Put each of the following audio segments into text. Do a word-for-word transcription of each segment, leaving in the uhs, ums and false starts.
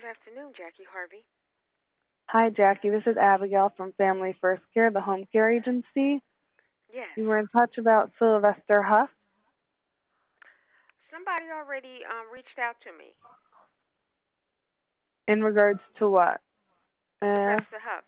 afternoon, Jackie Harvey. Hi, Jackie. This is Abigail from Family First Care, the home care agency. Yes. You were in touch about Sylvester Huff Somebody already um, reached out to me. in regards to what? Uh, Sylvester Huff.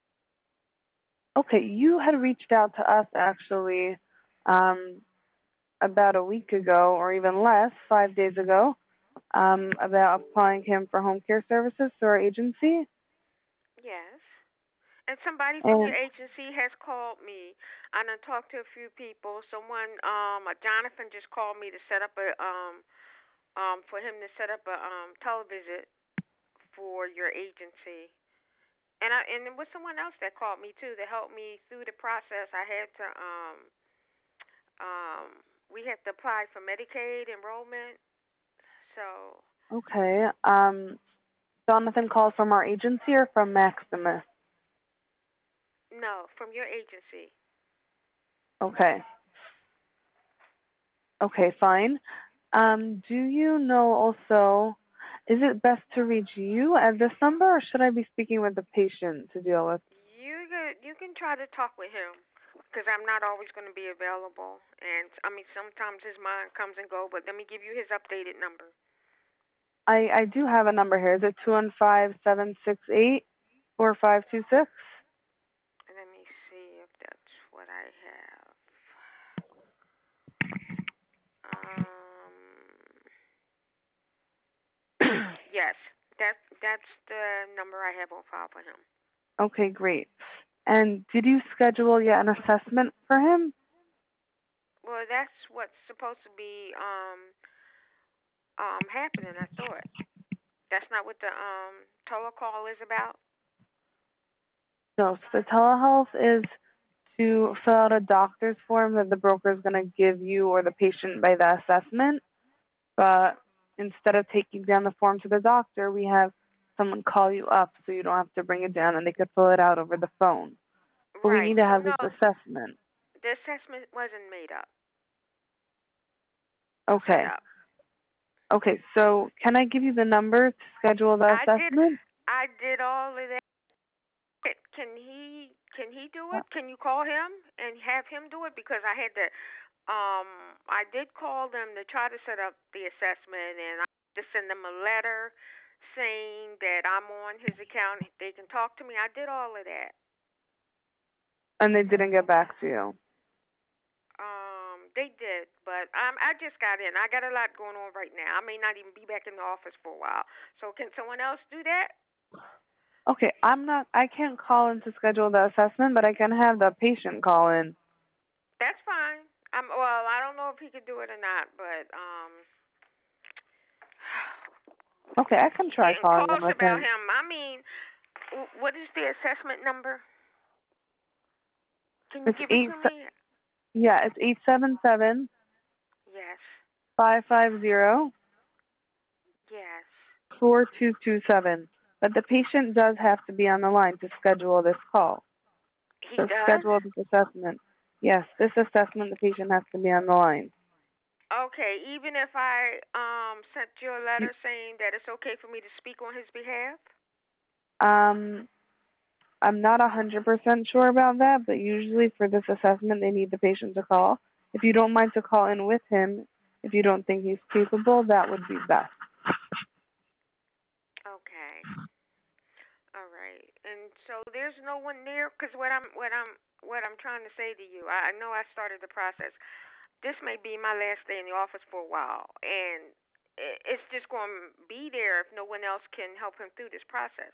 okay, you had reached out to us actually um, about a week ago, or even less, five days ago, um, about applying him for home care services through our agency. Yes. And somebody from your And agency has called me. I done talked to a few people. Someone, um, a Jonathan just called me to set up a, um, um, for him to set up a um televisit for your agency. And I and there was someone else that called me too to help me through the process. I had to um um we had to apply for Medicaid enrollment. So okay, um, Jonathan called from our agency or from Maximus? no, from your agency. Okay, okay, fine. Um, do you know also, is it best to reach you at this number, or should I be speaking with the patient to deal with? You can you can try to talk with him because I'm not always going to be available, and I mean sometimes his mind comes and go. But let me give you his updated number. I, I do have a number here. Is it two one five seven six eight four five two six? Let me see if that's what I have. Um, yes, that that's the number I have on file for him. Okay, great. And did you schedule yet an assessment for him? Well, that's what's supposed to be um um happening. I thought that's not what the um telecall is about. No, so the telehealth is to fill out a doctor's form that the broker is going to give you or the patient by the assessment. But instead of taking down the form to the doctor, we have someone call you up so you don't have to bring it down and they could fill it out over the phone. But we Right. need to So have this no, assessment. the assessment wasn't made up or set Okay. up. Okay, so can I give you the number to schedule the I did assessment? I did all of that. Can he can he do Uh, it? Can you call him and have him do it? Because I had to um I did call them to try to set up the assessment, and I had to send them a letter saying that I'm on his account. They can talk to me. I did all of that. And they didn't get back to you. Um, they did, but um, I just got in. I got a lot going on right now. I may not even be back in the office for a while. So can someone else do that? Okay, I'm not, I can't call in to schedule the assessment, but I can have the patient call in. That's fine. I'm well. I don't know if he could do it or not, but um, Okay, I can he's try getting calling in calls with about him. him. I mean, what is the assessment number? Can you It's give it eight, to me? yeah, it's eight seven seven Yes. five five zero Yes. four two two seven. But the patient does have to be on the line to schedule this call. He So does? schedule this assessment. Yes, this assessment, the patient has to be on the line. Okay, even if I um sent you a You, letter saying that it's okay for me to speak on his behalf? um, I'm not one hundred percent sure about that, but usually for this assessment, they need the patient to call. If you don't mind to call in with him, if you don't think he's capable, that would be best. Okay. All right. And so there's no one near cuz what I'm what I'm what I'm trying to say to you. I, I know I started the process. This may be my last day in the office for a while, and i- it's just going to be there if no one else can help him through this process.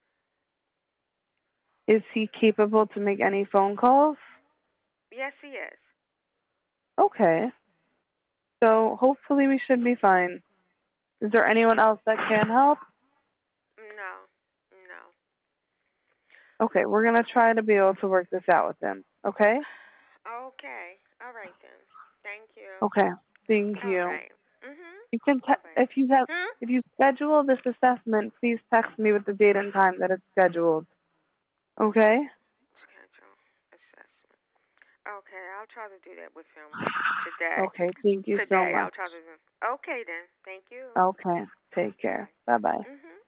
Is he capable to make any phone calls? Yes, he is. Okay. So hopefully we should be fine. Is there anyone else that can help? No. No. Okay, we're going to try to be able to work this out with him. Okay? Okay. All right then. Thank you. Okay. Thank All you. right. Mhm. You can Bye te- bye. if you have Hmm. if you schedule this assessment, please text me with the date and time that it's scheduled. Okay? Schedule assessment. Okay, I'll try to do that with him today. Okay, thank you so Today, I'll much. try to do. Okay then. Thank you. Okay, take Bye care. bye. Bye bye. Mhm.